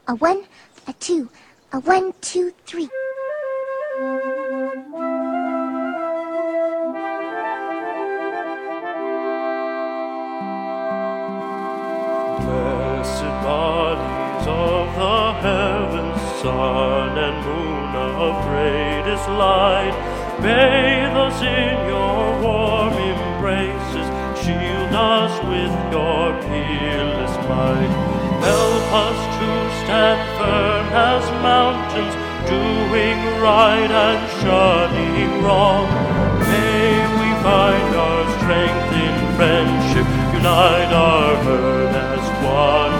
A one, a two, a 1, 2, 3. Blessed bodies of the heavens, sun and moon of greatest light, bathe us in your warm embraces, shield us with your peerless might. Help us to stand firm as mountains, doing right and shunning wrong. May we find our strength in friendship, unite our herd as one.